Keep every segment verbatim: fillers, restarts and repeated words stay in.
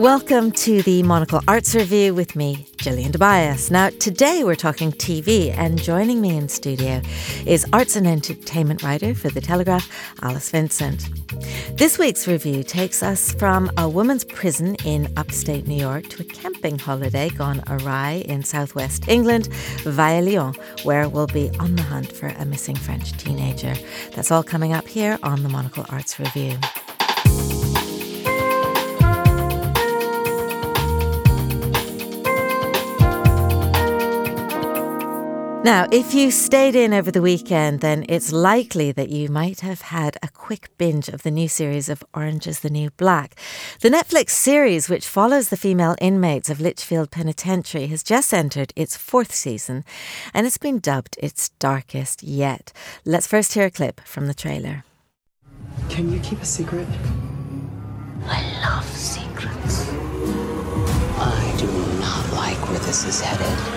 Welcome to the Monocle Arts Review with me, Gillian Tobias. Now, today we're talking T V, and joining me in studio is arts and entertainment writer for The Telegraph, Alice Vincent. This week's review takes us from a woman's prison in upstate New York to a camping holiday gone awry in southwest England via Lyon, where we'll be on the hunt for a missing French teenager. That's all coming up here on the Monocle Arts Review. Now, if you stayed in over the weekend, then it's likely that you might have had a quick binge of the new series of Orange is the New Black. The Netflix series, which follows the female inmates of Litchfield Penitentiary, has just entered its fourth season, and it's been dubbed its darkest yet. Let's first hear a clip from the trailer. Can you keep a secret? I love secrets. I do not like where this is headed.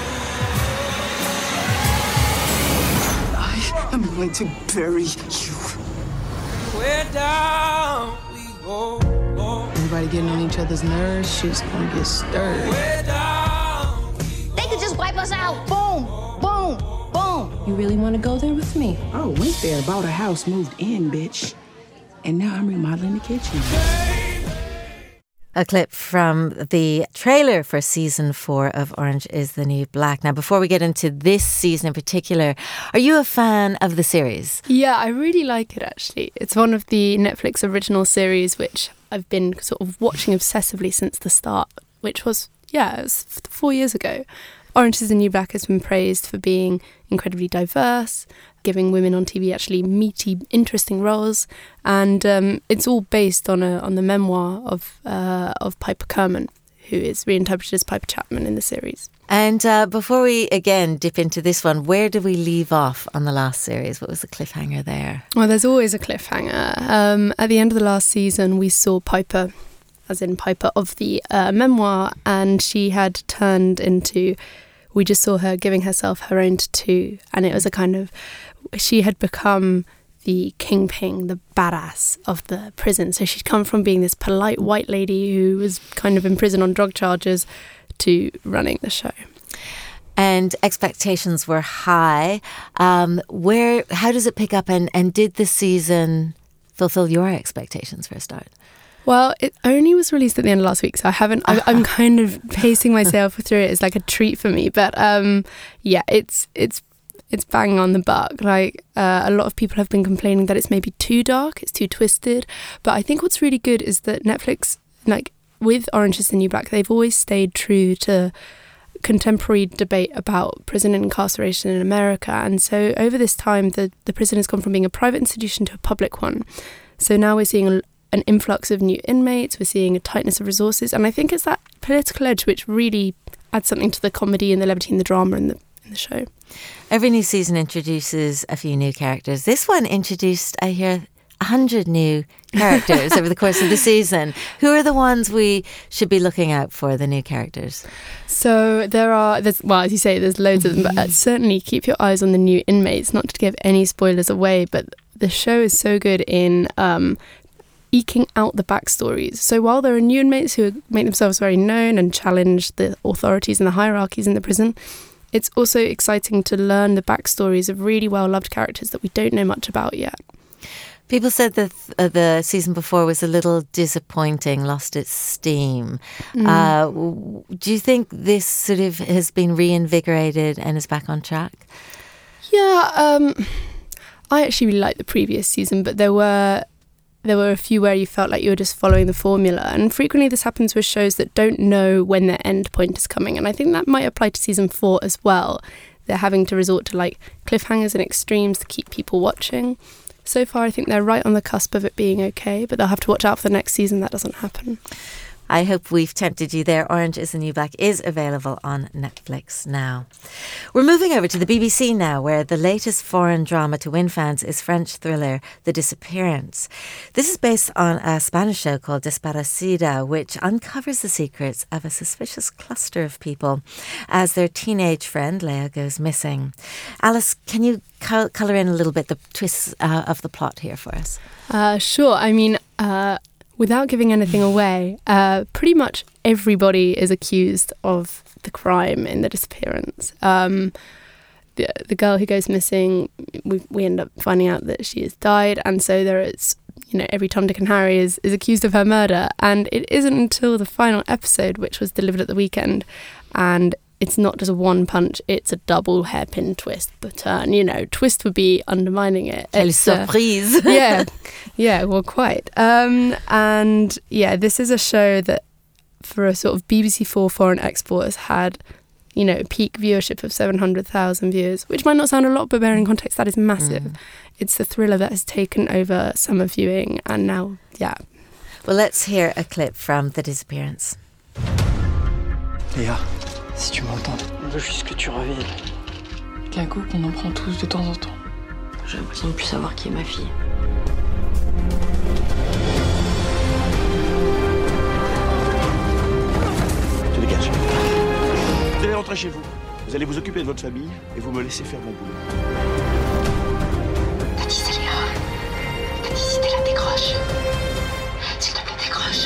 I'm going to bury you. Where down we go, go. Everybody getting on each other's nerves, shit's gonna get stirred. Where down we go. They could just wipe us out. Boom, boom, boom. You really want to go there with me? Oh, went there, bought a house, moved in, bitch. And now I'm remodeling the kitchen. A clip from the trailer for season four of Orange is the New Black. Now, before we get into this season in particular, are you a fan of the series? Yeah, I really like it, actually. It's one of the Netflix original series which I've been sort of watching obsessively since the start, which was, yeah, it was four years ago. Orange is the New Black has been praised for being incredibly diverse, giving women on T V actually meaty, interesting roles, and um, it's all based on a on the memoir of uh, of Piper Kerman, who is reinterpreted as Piper Chapman in the series. And uh, before we again dip into this one, where did we leave off on the last series? What was the cliffhanger there? Well, there's always a cliffhanger. Um, at the end of the last season, we saw Piper, as in Piper of the uh, memoir, and she had turned into. We just saw her giving herself her own tattoo, and it was a kind of, she had become the kingpin, the badass of the prison. So she'd come from being this polite white lady who was kind of in prison on drug charges to running the show. And expectations were high. Um, where, how does it pick up, and, and did the season fulfill your expectations for a start? Well, it only was released at the end of last week, so I haven't. I, I'm kind of pacing myself through it. It's like a treat for me, but um, yeah, it's it's it's bang on the buck. Like uh, a lot of people have been complaining that it's maybe too dark, it's too twisted. But I think what's really good is that Netflix, like with Orange is the New Black, they've always stayed true to contemporary debate about prison and incarceration in America. And so over this time, the the prison has gone from being a private institution to a public one. So now we're seeing a an influx of new inmates, we're seeing a tightness of resources, and I think it's that political edge which really adds something to the comedy and the levity and the drama in the in the show. Every new season introduces a few new characters. This one introduced, I hear, a hundred new characters over the course of the season. Who are the ones we should be looking out for, the new characters? So there are, there's, well, as you say, there's loads of them, but uh, certainly keep your eyes on the new inmates, not to give any spoilers away, but the show is so good in um, eking out the backstories. So while there are new inmates who make themselves very known and challenge the authorities and the hierarchies in the prison, it's also exciting to learn the backstories of really well-loved characters that we don't know much about yet. People said that uh, the season before was a little disappointing, lost its steam. Mm. Uh, do you think this sort of has been reinvigorated and is back on track? Yeah, um, I actually really liked the previous season, but there were there were a few where you felt like you were just following the formula. And frequently this happens with shows that don't know when their end point is coming. And I think that might apply to season four as well. They're having to resort to like cliffhangers and extremes to keep people watching. So far, I think they're right on the cusp of it being okay, but they'll have to watch out for the next season that doesn't happen. I hope we've tempted you there. Orange is the New Black is available on Netflix now. We're moving over to the B B C now, where the latest foreign drama to win fans is French thriller The Disappearance. This is based on a Spanish show called Desaparecida, which uncovers the secrets of a suspicious cluster of people as their teenage friend Leah goes missing. Alice, can you col- colour in a little bit the twists uh, of the plot here for us? Uh, sure. I mean... Uh without giving anything away, uh, pretty much everybody is accused of the crime in the disappearance. Um, the the girl who goes missing, we we end up finding out that she has died, and so there is, you know, every Tom, Dick and Harry is, is accused of her murder. And it isn't until the final episode, which was delivered at the weekend, and it's not just a one punch, it's a double hairpin twist. The turn, you know, twist would be undermining it. Quelle It's, uh, surprise. yeah, yeah, well, quite. Um, and yeah, this is a show that for a sort of B B C four foreign export has had, you know, peak viewership of seven hundred thousand viewers, which might not sound a lot, but bearing in context, that is massive. Mm. It's the thriller that has taken over summer viewing, and now, yeah. Well, let's hear a clip from The Disappearance. Léa, si tu m'entends, on veut juste que tu reviennes. Qu'un coup qu'on en prend tous de temps en temps. J'ai l'impression de plus savoir qui est ma fille. Tu dégages. Vous allez rentrer chez vous. Vous allez vous occuper de votre famille et vous me laissez faire mon boulot. T'as dit c'est Léa. T'as dit si t'es là, décroche. S'il te plaît, décroche.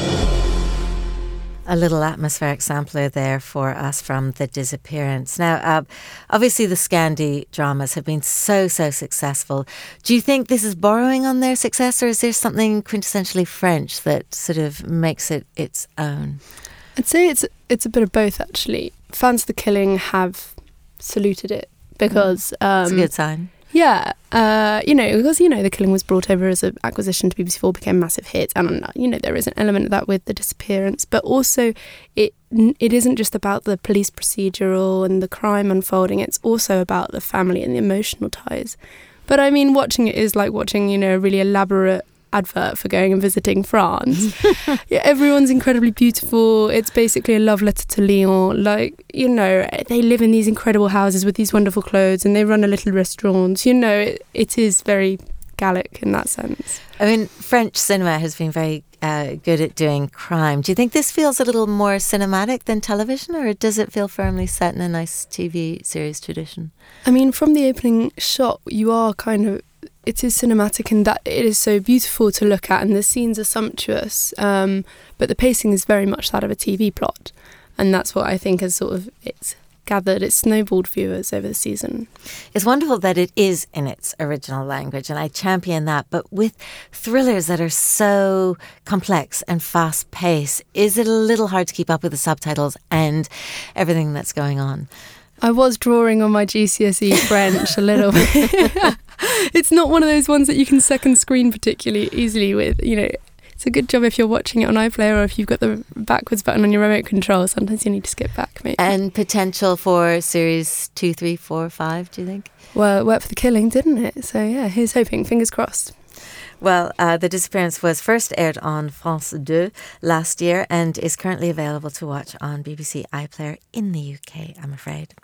A little atmospheric sampler there for us from The Disappearance. Now, uh, obviously the Scandi dramas have been so, so successful. Do you think this is borrowing on their success, or is there something quintessentially French that sort of makes it its own? I'd say it's it's a bit of both, actually. Fans of The Killing have saluted it because... Um, It's a good sign. Yeah, uh, you know, because, you know, The Killing was brought over as an acquisition to B B C Four, became a massive hit, and, you know, there is an element of that with The Disappearance, but also it it isn't just about the police procedural and the crime unfolding, it's also about the family and the emotional ties. But, I mean, watching it is like watching, you know, a really elaborate advert for going and visiting France. Yeah, everyone's incredibly beautiful. It's basically a love letter to Lyon. Like, you know, they live in these incredible houses with these wonderful clothes, and they run a little restaurant. You know, it, it is very Gallic in that sense. I mean, French cinema has been very uh, good at doing crime. Do you think this feels a little more cinematic than television, or does it feel firmly set in a nice T V series tradition? I mean, from the opening shot, you are kind of... It is cinematic in that it is so beautiful to look at, and the scenes are sumptuous, um, but the pacing is very much that of a T V plot, and that's what I think has sort of it's gathered, it's snowballed viewers over the season. It's wonderful that it is in its original language, and I champion that, but with thrillers that are so complex and fast-paced, is it a little hard to keep up with the subtitles and everything that's going on? I was drawing on my G C S E French a little bit. It's not one of those ones that you can second screen particularly easily with, you know. It's a good job if you're watching it on iPlayer, or if you've got the backwards button on your remote control. Sometimes you need to skip back, maybe. And potential for series two, three, four, five, do you think? Well, it worked for The Killing, didn't it? So, yeah, here's hoping. Fingers crossed. Well, uh, The Disappearance was first aired on France two last year and is currently available to watch on B B C iPlayer in the U K, I'm afraid.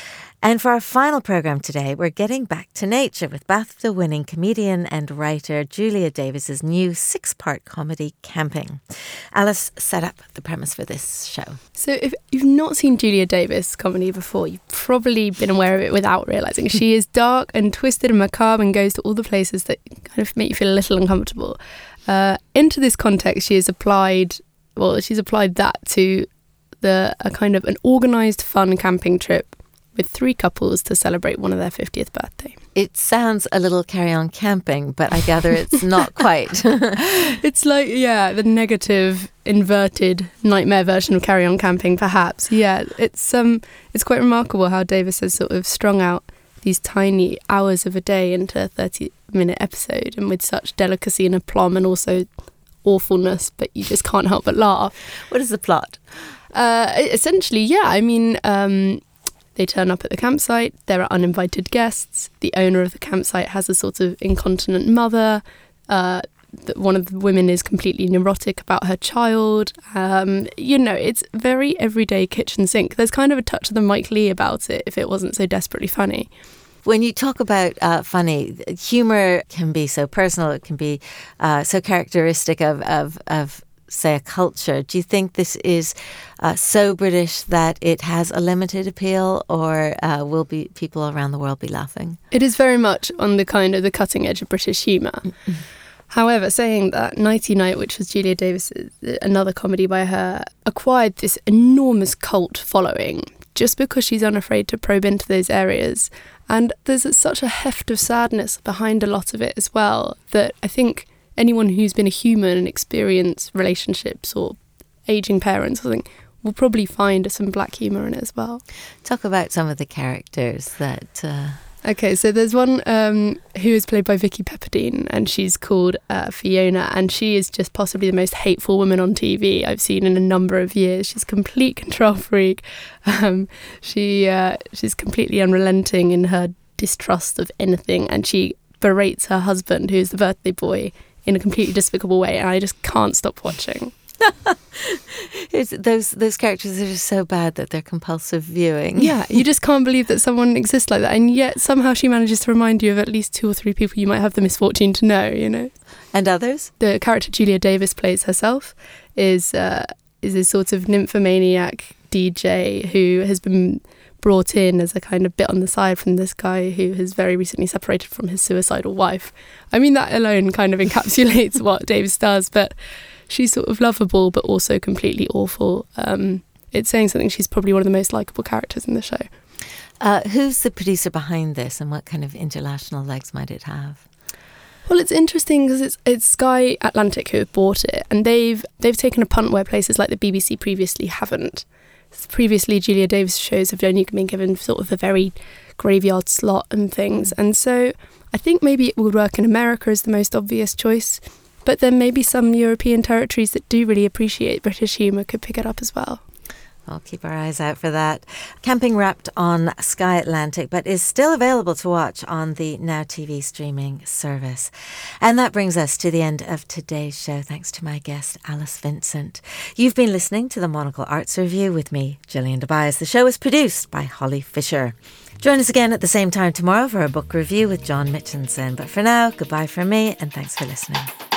And for our final programme today, we're getting back to nature with BAFTA-winning comedian and writer Julia Davis's new six-part comedy, Camping. Alice set up the premise for this show. So if you've not seen Julia Davis comedy before, you've probably been aware of it without realising. She is dark and twisted and macabre and goes to all the places that kind of make you feel a little uncomfortable. Uh, into this context, she has applied, well, she's applied that to the a kind of an organised fun camping trip with three couples to celebrate one of their fiftieth birthday. It sounds a little Carry On Camping, but I gather it's not quite. It's like, yeah, the negative, inverted nightmare version of Carry On Camping, perhaps. Yeah, it's um, it's quite remarkable how Davis has sort of strung out these tiny hours of a day into a thirty-minute episode, and with such delicacy and aplomb, and also awfulness, but you just can't help but laugh. What is the plot? Uh, essentially, yeah, I mean... Um, They turn up at the campsite, there are uninvited guests, the owner of the campsite has a sort of incontinent mother, uh, one of the women is completely neurotic about her child, um, you know, it's very everyday kitchen sink. There's kind of a touch of the Mike Leigh about it if it wasn't so desperately funny. When you talk about uh, funny, humour can be so personal, it can be uh, so characteristic of, of, of say, a culture. Do you think this is uh, so British that it has a limited appeal, or uh, will be people around the world be laughing? It is very much on the kind of the cutting edge of British humour. Mm-hmm. However, saying that, Nighty Night, which was Julia Davis, another comedy by her, acquired this enormous cult following just because she's unafraid to probe into those areas. And there's such a heft of sadness behind a lot of it as well, that I think anyone who's been a human and experienced relationships or ageing parents or something will probably find some black humour in it as well. Talk about some of the characters that... Uh... Okay, so there's one um, who is played by Vicky Pepperdine, and she's called uh, Fiona, and she is just possibly the most hateful woman on T V I've seen in a number of years. She's a complete control freak. Um, she uh, she's completely unrelenting in her distrust of anything, and she berates her husband, who's the birthday boy, in a completely despicable way, and I just can't stop watching. It's, those those characters are just so bad that they're compulsive viewing. Yeah, you just can't believe that someone exists like that, and yet somehow she manages to remind you of at least two or three people you might have the misfortune to know, you know. And others? The character Julia Davis plays herself is uh, is a sort of nymphomaniac D J who has been brought in as a kind of bit on the side from this guy who has very recently separated from his suicidal wife. I mean, that alone kind of encapsulates what Davis does, but she's sort of lovable but also completely awful. Um, it's saying something. She's probably one of the most likeable characters in the show. Uh, who's the producer behind this, and what kind of international legs might it have? Well, it's interesting because it's it's Sky Atlantic who have bought it, and they've they've taken a punt where places like the B B C previously haven't. Previously, Julia Davis shows have only been given sort of a very graveyard slot and things, and so I think maybe it would work in America as the most obvious choice, but then maybe some European territories that do really appreciate British humour could pick it up as well. I'll keep our eyes out for that. Camping wrapped on Sky Atlantic, but is still available to watch on the Now T V streaming service. And that brings us to the end of today's show. Thanks to my guest, Alice Vincent. You've been listening to the Monocle Arts Review with me, Gillian Tobias. The show is produced by Holly Fisher. Join us again at the same time tomorrow for a book review with John Mitchinson. But for now, goodbye from me, and thanks for listening.